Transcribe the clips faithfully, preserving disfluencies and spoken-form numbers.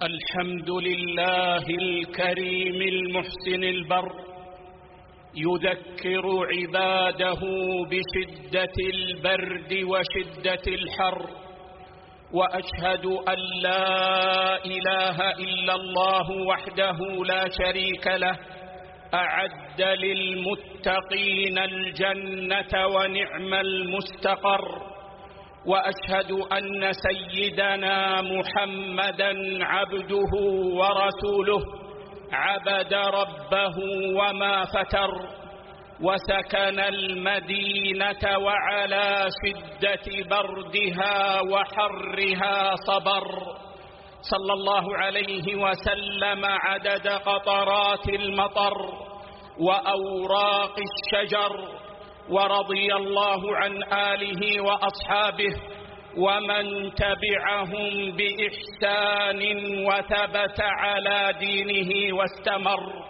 الحمد لله الكريم المحسن البر، يذكر عباده بشدة البرد وشدة الحر، وأشهد أن لا إله إلا الله وحده لا شريك له، أعد للمتقين الجنة ونعم المستقر. وأشهد أن سيدنا محمدًا عبده ورسوله، عبد ربه وما فتر، وسكن المدينة وعلى شدة بردها وحرها صبر، صلى الله عليه وسلم عدد قطرات المطر وأوراق الشجر، ورضي الله عن آله وأصحابه ومن تبعهم بإحسان وثبت على دينه واستمر.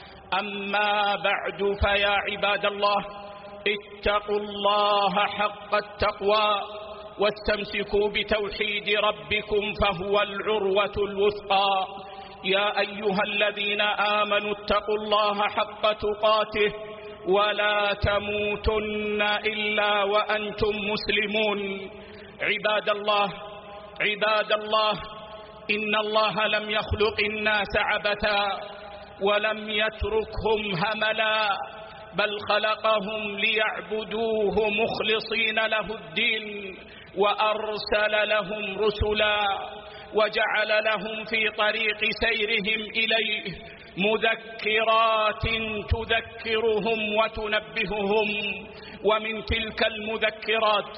أما بعد، فيا عباد الله، اتقوا الله حق التقوى واستمسكوا بتوحيد ربكم فهو العروة الوثقى. يا أيها الذين آمنوا اتقوا الله حق تقاته ولا تموتن إلا وأنتم مسلمون. عباد الله عباد الله إن الله لم يخلق الناس عبثا ولم يتركهم هملا، بل خلقهم ليعبدوه مخلصين له الدين، وأرسل لهم رسلا وجعل لهم في طريق سيرهم إليه مذكرات تذكرهم وتنبههم. ومن تلك المذكرات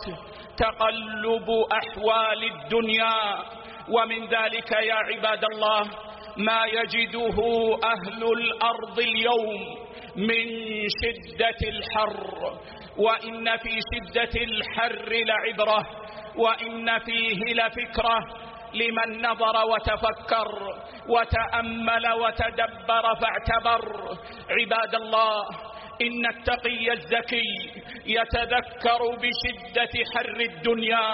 تقلب أحوال الدنيا، ومن ذلك يا عباد الله ما يجده أهل الأرض اليوم من شدة الحر. وإن في شدة الحر لعبرة، وإن فيه لفكرة لمن نظر وتفكر وتأمل وتدبر فاعتبر. عباد الله، إن التقي الذكي يتذكر بشدة حر الدنيا،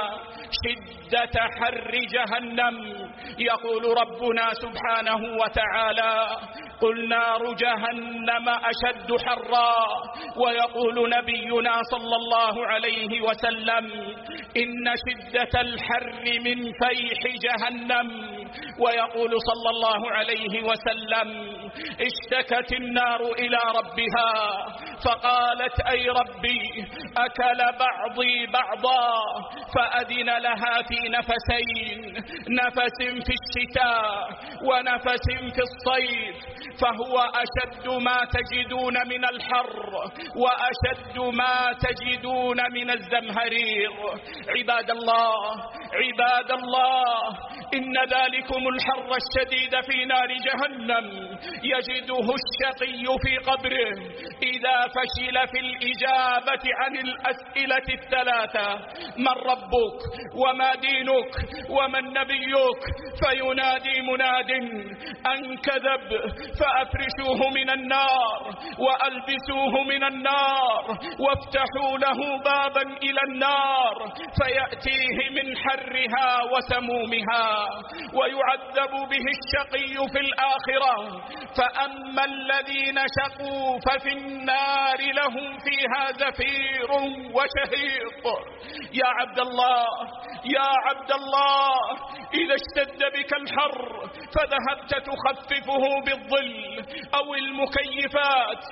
شدة حر جهنم. يقول ربنا سبحانه وتعالى: قل نار جهنم أشد حرا. ويقول نبينا صلى الله عليه وسلم: إن شدة الحر من فيح جهنم. ويقول صلى الله عليه وسلم: اشتكت النار إلى ربها فقالت: أي ربي، أكل بعضي بعضا، فأذن لها في نفسين، نفس في الشتاء ونفس في الصيف، فهو أشد ما تجدون من الحر وأشد ما تجدون من الزمهرير. عباد الله عباد الله إن ذلكم الحر الشديد في نار جهنم يجده الشقي في قبره إذا فشل في الإجابة عن الأسئلة الثلاثة: من ربك وما دينك ومن نبيك؟ فينادي مناد أن كذب فأفرشوه من النار وألبسوه من النار وافتحوا له بابا إلى النار فيأتيه من حرها وسمومها، ويعذب به الشقي في الآخرة. فأما الذين شقوا ففي النار لهم فيها زفير وشهيق. يا عبد الله يا عبد الله إذا اشتد بك الحر فذهبت تخففه بالظل أو المكيفات،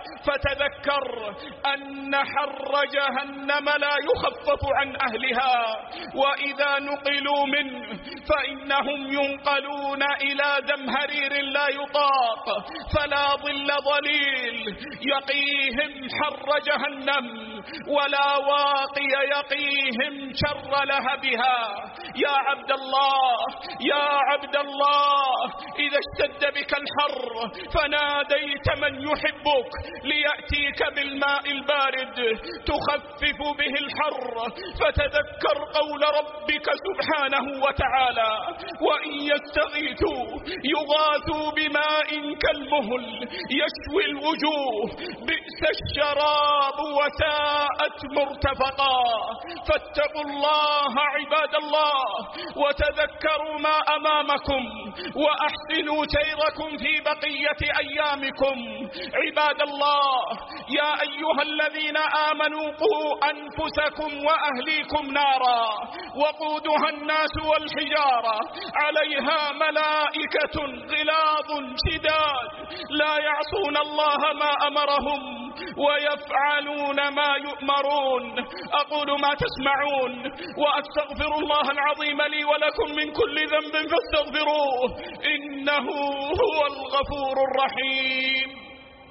فتذكر أن حر جهنم لا يخفف عن أهلها، وإذا نقلوا منه فإنهم ينقلون إلى زمهرير لا يطاق، فلا ظل ظليل يقيهم حر جهنم ولا واقي يقيهم شر لهبها. يا عبد الله يا عبد الله إذا اشتد بك الحر فناديت من يحبك ليأتيك بالماء البارد تخفف به الحر، فتذكر قول ربك سبحانه وتعالى: وإن يستغيثوا يغاثوا بماء كالمهل يشوي الوجوه بئس الشراب وساءت ساءت مرتفقا. فاتقوا الله عباد الله وتذكروا ما أمامكم وأحسنوا سيركم في بقية أيامكم. عباد الله، يا أيها الذين آمنوا قوا أنفسكم وأهليكم نارا وقودها الناس والحجارة عليها ملائكة غلاظ شداد لا يعصون الله ما أمرهم ويفعلون ما يؤمرون. أقول ما تسمعون وأستغفر الله العظيم لي ولكم من كل ذنب فاستغفروه إنه هو الغفور الرحيم.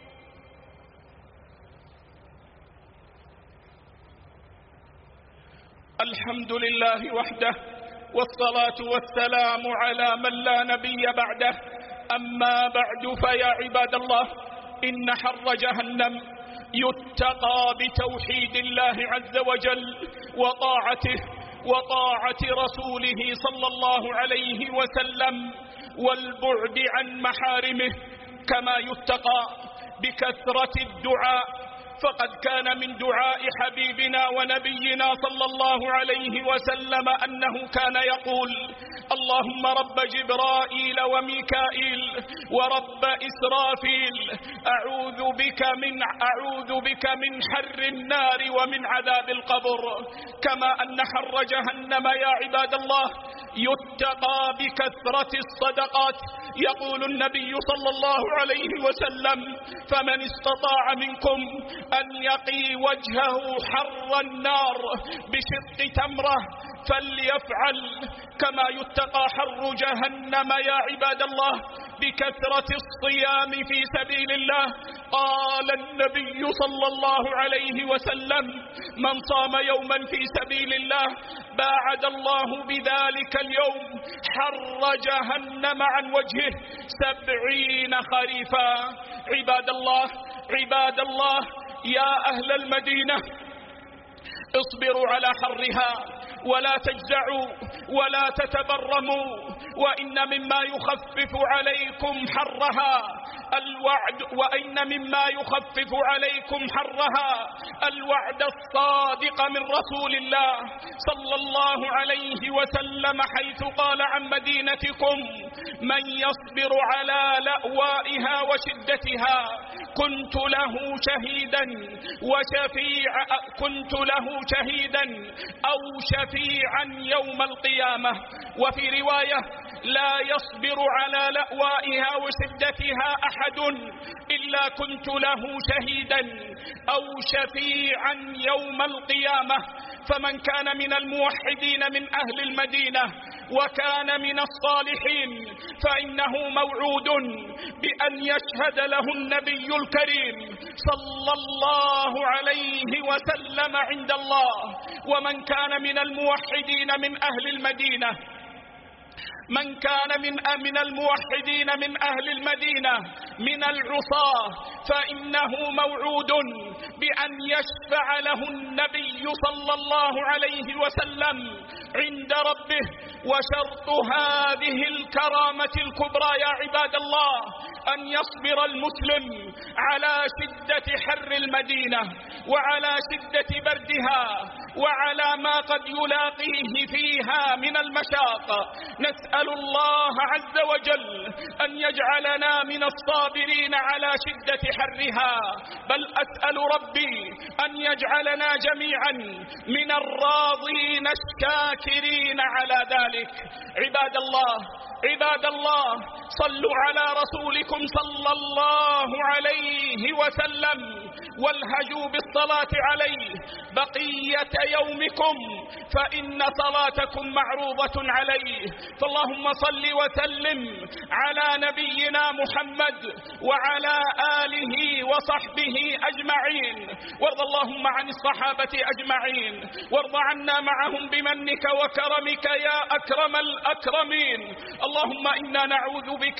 الحمد لله وحده والصلاة والسلام على من لا نبي بعده. أما بعد، فيا عباد الله، إن حر جهنم يتقى بتوحيد الله عز وجل وطاعته وطاعة رسوله صلى الله عليه وسلم والبعد عن محارمه، كما يتقى بكثرة الدعاء. فقد كان من دعاء حبيبنا ونبينا صلى الله عليه وسلم أنه كان يقول: اللهم رب جبرائيل وميكائيل ورب إسرافيل أعوذ بك من أعوذ بك من حر النار ومن عذاب القبر. كما أن حر جهنم يا عباد الله يتقى بكثرة الصدقات. يقول النبي صلى الله عليه وسلم: فمن استطاع منكم أن يقي وجهه حر النار بشق تمرة فليفعل. كما يتقى حر جهنم يا عباد الله بكثرة الصيام في سبيل الله. قال النبي صلى الله عليه وسلم: من صام يوما في سبيل الله باعد الله بذلك اليوم حر جهنم عن وجهه سبعين خريفا. عباد الله عباد الله يا أهل المدينة، اصبروا على حرها ولا تجزعوا ولا تتبرموا، وإن مما يخفف عليكم حرها الوعد وإن مما يخفف عليكم حرها الوعد الصادق من رسول الله صلى الله عليه وسلم، حيث قال عن مدينتكم: من يصبر على لأوائها وشدتها كنت له شهيدا وشفيع كنت له شهيدا أو شفيعا يوم القيامة. وفي رواية: لا يصبر على لأوائها وشدتها أحد إلا كنت له شهيدا أو شفيعا يوم القيامة. فمن كان من الموحدين من أهل المدينة وكان من الصالحين فإنه موعود بأن يشهد له النبي الكريم صلى الله عليه وسلم عند الله. ومن كان من الموحدين من أهل المدينة من كان من من الموحدين من أهل المدينة من العصاة فإنه موعود بأن يشفع له النبي صلى الله عليه وسلم عند ربه. وشرط هذه الكرامة الكبرى يا عباد الله أن يصبر المسلم على شدة حر المدينة وعلى شدة بردها وعلى ما قد يلاقيه فيها من المشاق. نسأل الله عز وجل أن يجعلنا من الصابرين على شدة حرها، بل أسأل ربي أن يجعلنا جميعا من الراضين الشاكرين على ذلك. عباد الله عباد الله صلوا على رسولكم صلى الله عليه وسلم والهجوا بالصلاة عليه بقية يومكم فإن صلاتكم معروضة عليه. فاللهم صل وسلم على نبينا محمد وعلى آله وصحبه أجمعين، وارض اللهم عن الصحابة أجمعين، وارض عنا معهم بمنك وكرمك يا أكرم الأكرمين. اللهم إنا نعوذ بك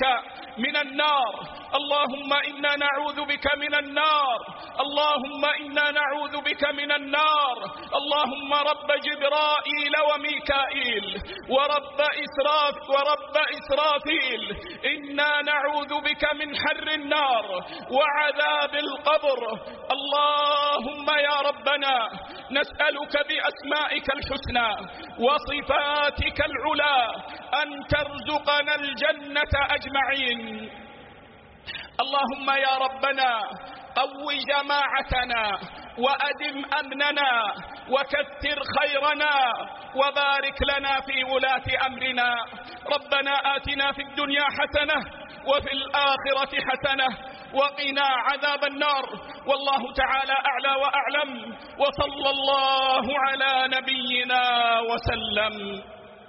من النار. اللهم إنا نعوذ بك من النار، اللهم إنا نعوذ بك من النار. اللهم رب جبرائيل وميكائيل ورب إسراف ورب إسرافيل، إنا نعوذ بك من حر النار وعذاب القبر. اللهم يا ربنا نسألك بأسمائك الحسنى وصفاتك العلى أن ترزقنا الجنة أجمعين. اللهم يا ربنا قو جماعتنا وأدم أمننا وكثر خيرنا وبارك لنا في ولاة أمرنا. ربنا آتنا في الدنيا حسنة وفي الآخرة حسنة وقنا عذاب النار. والله تعالى أعلى وأعلم، وصلى الله على نبينا وسلم.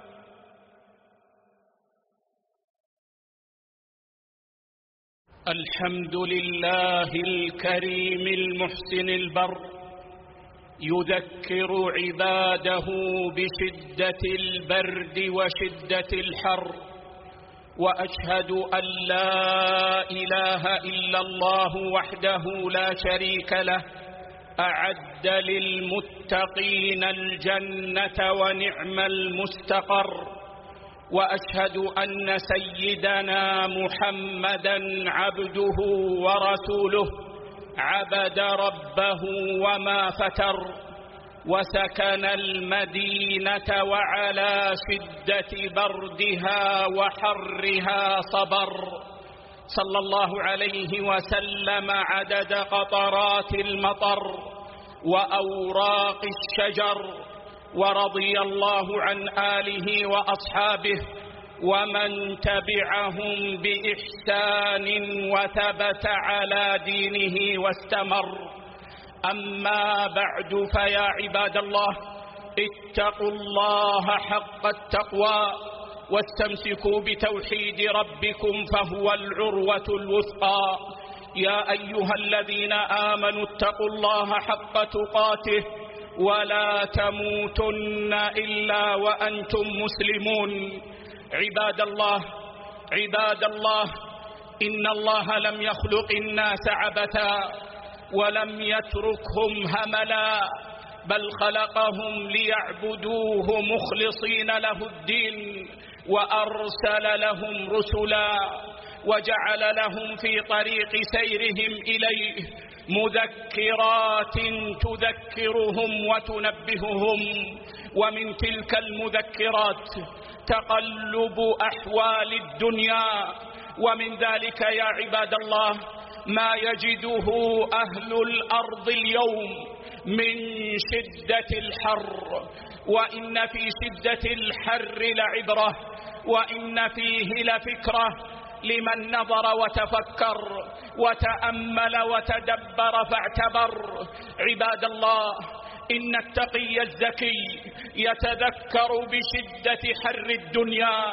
الحمد لله الكريم المحسن البر، يذكر عباده بشدة البرد وشدة الحر، وأشهد أن لا إله إلا الله وحده لا شريك له، أعد للمتقين الجنة ونعم المستقر. وأشهد أن سيدنا محمدًا عبده ورسوله، عبد ربه وما فتر، وسكن المدينة وعلى شدة بردها وحرها صبر، صلى الله عليه وسلم عدد قطرات المطر وأوراق الشجر. ورضي الله عن آله وأصحابه ومن تبعهم بإحسان وثبت على دينه واستمر. أما بعد، فيا عباد الله، اتقوا الله حق التقوى واستمسكوا بتوحيد ربكم فهو العروة الوثقى. يا أيها الذين آمنوا اتقوا الله حق تقاته ولا تموتن إلا وأنتم مسلمون. عباد الله عباد الله إن الله لم يخلق الناس عبثا ولم يتركهم هملا، بل خلقهم ليعبدوه مخلصين له الدين، وأرسل لهم رسلا وجعل لهم في طريق سيرهم إليه مذكرات تذكرهم وتنبههم. ومن تلك المذكرات تقلب أحوال الدنيا، ومن ذلك يا عباد الله ما يجده أهل الأرض اليوم من شدة الحر. وإن في شدة الحر لعبرة، وإن فيه لفكرة لمن نظر وتفكر وتأمل وتدبر فاعتبر. عباد الله، إن التقي الذكي يتذكر بشدة حر الدنيا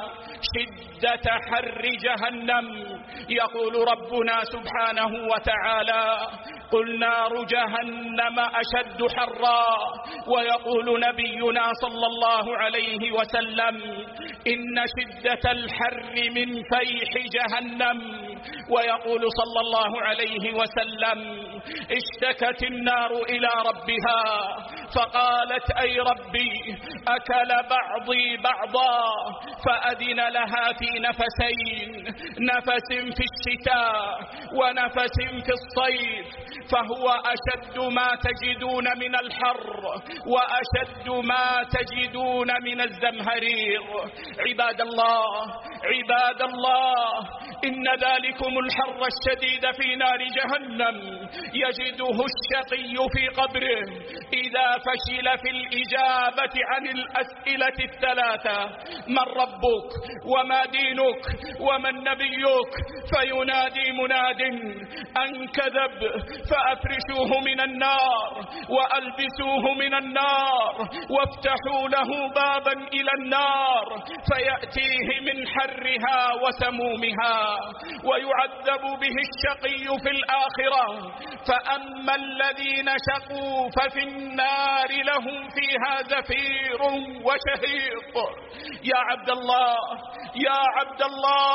شدة حر جهنم. يقول ربنا سبحانه وتعالى: قل نار جهنم أشد حرا. ويقول نبينا صلى الله عليه وسلم: إن شدة الحر من فيح جهنم. ويقول صلى الله عليه وسلم: اشتكت النار إلى ربها فقالت: أي ربي، أكل بعضي بعضا، فأذن لها في نفسين، نفس في الشتاء ونفس في الصيف، فهو أشد ما تجدون من الحر وأشد ما تجدون من الزمهرير. عباد الله عباد الله إن ذلكم الحر الشديد في نار جهنم يجده الشقي في قبره إذا فشل في الإجابة عن الأسئلة الثلاثة: من ربك وما دينك ومن نبيك؟ فينادي مناد أن كذب فأفرشوه من النار وألبسوه من النار وافتحوا له بابا إلى النار فيأتيه من حرها وسمومها ويعذب به الشقي في الآخرة. فأما الذين شقوا ففي النار لهم فيها زفير وشهيق. يا عبد الله يا عبد الله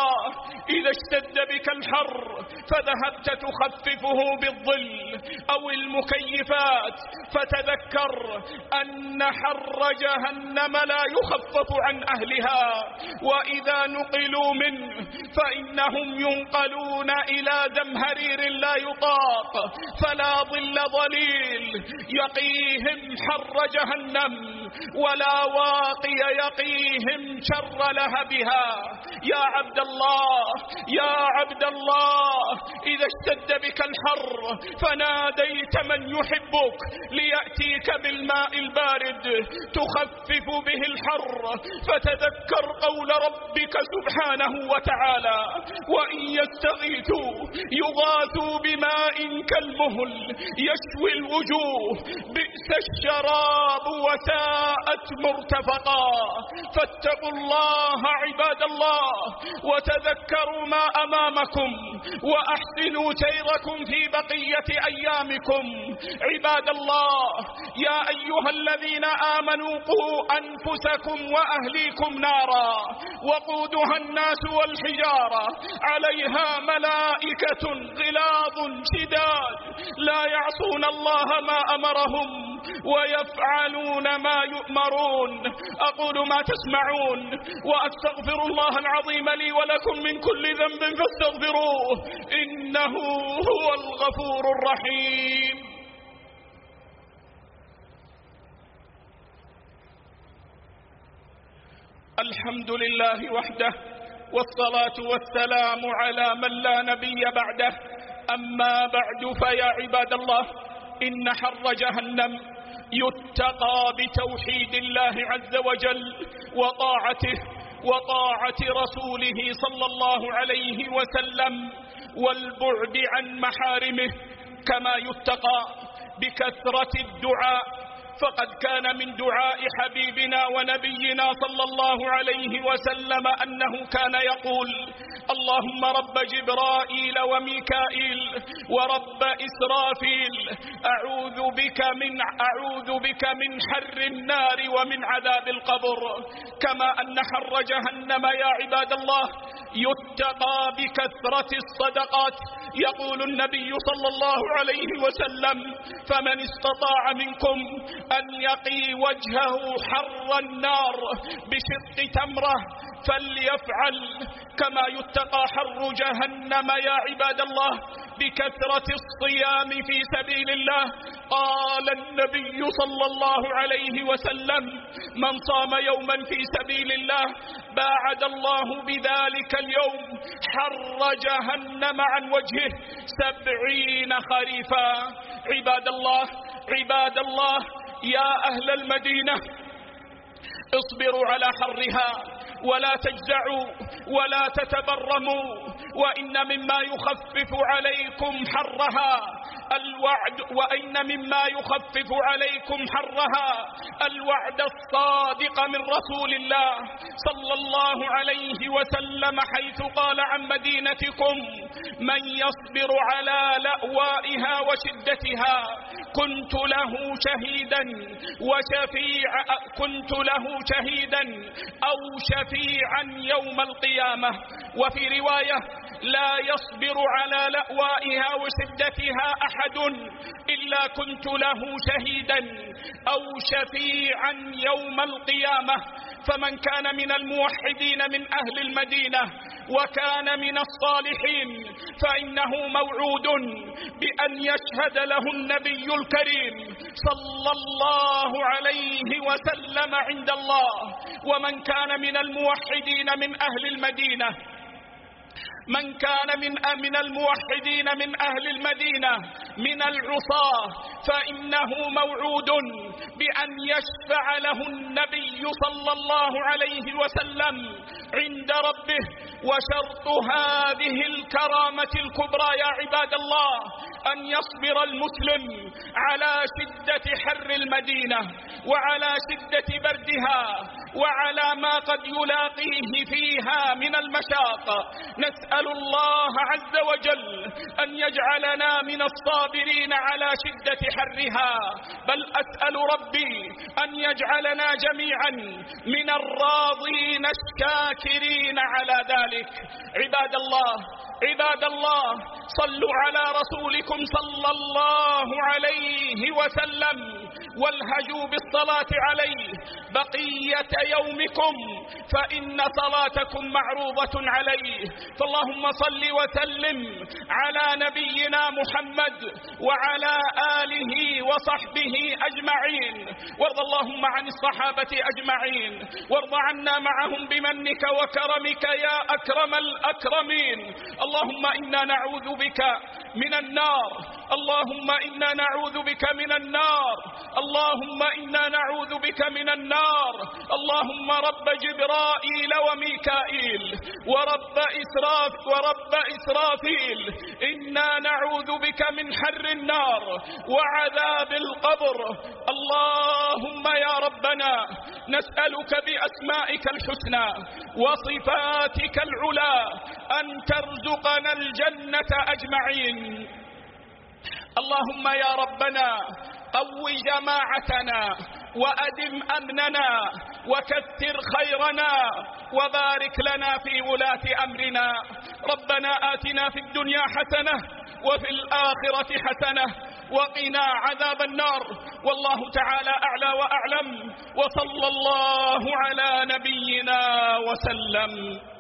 إذا اشتد بك الحر فذهبت تخففه بالظل أو المكيفات، فتذكر أن حر جهنم لا يخفف عن أهلها، وإذا نقلوا منه فإنهم ينقلون إلى زمهرير لا يطاق، فلا ظل ظليل يقيهم حر جهنم ولا واقي يقيهم شر لهبها. يا عبد الله يا عبد الله، إذا اشتد بك الحر فناديت من يحبك ليأتيك بالماء البارد تخفف به الحر، فتذكر قول ربك سبحانه وتعالى: وإن يستغيثوا يغاثوا بماء كالمهل يشوي الوجوه بئس الشراب وساءت مرتفقا. فاتقوا الله عباد الله وتذكروا ما أمامكم وأحسنوا سيركم في بقية أيامكم. عباد الله، يا أيها الذين آمنوا قوا أنفسكم وأهليكم نارا وقودها الناس والحجارة عليها ملائكة غلاظ شداد لا يعصون الله ما أمرهم ويفعلون ما يؤمرون. أقول ما تسمعون وأستغفر الله العظيم لي ولكم من كل ذنب فاستغفروه إنه هو الغفور الرحيم. الحمد لله وحده، والصلاة والسلام على من لا نبي بعده. أما بعد، فيا عباد الله، إن حر جهنم يتقى بتوحيد الله عز وجل وطاعته وطاعة رسوله صلى الله عليه وسلم والبعد عن محارمه، كما يتقى بكثرة الدعاء. فقد كان من دعاء حبيبنا ونبينا صلى الله عليه وسلم أنه كان يقول: اللهم رب جبرائيل وميكائيل ورب إسرافيل أعوذ بك من أعوذ بك من حر النار ومن عذاب القبر. كما أن حر جهنم يا عباد الله يتقى بكثرة الصدقات. يقول النبي صلى الله عليه وسلم: فمن استطاع منكم أن يقي وجهه حر النار بشق تمرة فليفعل. كما يتقى حر جهنم يا عباد الله بكثرة الصيام في سبيل الله. قال النبي صلى الله عليه وسلم: من صام يوما في سبيل الله باعد الله بذلك اليوم حر جهنم عن وجهه سبعين خريفا. عباد الله عباد الله يا أهل المدينة، اصبروا على حرها ولا تجزعوا ولا تتبرموا، وإن مما يخفف عليكم حرها الوعد وإن مما يخفف عليكم حرها الوعد الصادق من رسول الله صلى الله عليه وسلم، حيث قال عن مدينتكم: من يصبر على لأوائها وشدتها كنت له شهيدا وشفيع كنت له شهيدا أو شفيعا يوم القيامة. وفي رواية: لا يصبر على لأوائها وشدتها أحد إلا كنت له شهيدا أو شفيعا يوم القيامة. فمن كان من الموحدين من أهل المدينة وكان من الصالحين فإنه موعود بأن يشهد له النبي الكريم صلى الله عليه وسلم عند الله. ومن كان من الموحدين من أهل المدينة من كان من من الموحدين من أهل المدينة من العصاة فإنه موعود بأن يشفع له النبي صلى الله عليه وسلم عند ربه. وشرط هذه الكرامة الكبرى يا عباد الله أن يصبر المسلم على شدة حر المدينة وعلى شدة بردها وعلى ما قد يلاقيه فيها من المشاق. نسأل الله عز وجل أن يجعلنا من الصابرين على شدة حرها، بل أسأل ربي أن يجعلنا جميعا من الراضين الشاكرين على ذلك. عباد الله عباد الله صلوا على رسولكم صلى الله عليه وسلم والهجوا بالصلاة عليه بقية يومكم فإن صلاتكم معروضة عليه. فاللهم صل وسلم على نبينا محمد وعلى آله وصحبه أجمعين، وارض اللهم عن الصحابة أجمعين، وارض عنا معهم بمنك وكرمك يا أكرم الأكرمين. اللهم إنا نعوذ بك من النار، اللهم إنا نعوذ بك من النار، اللهم إنا نعوذ بك من النار. اللهم رب جبرائيل وميكائيل ورب إسراف ورب إسرافيل، إنا نعوذ بك من حر النار وعذاب القبر. اللهم يا ربنا نسألك بأسمائك الحسنى وصفاتك العلى أن ترزقنا الجنة أجمعين. اللهم يا ربنا قو جماعتنا وأدم أمننا وكثر خيرنا وبارك لنا في ولاة أمرنا. ربنا آتنا في الدنيا حسنة وفي الآخرة حسنة وقنا عذاب النار. والله تعالى أعلى وأعلم، وصلى الله على نبينا وسلم.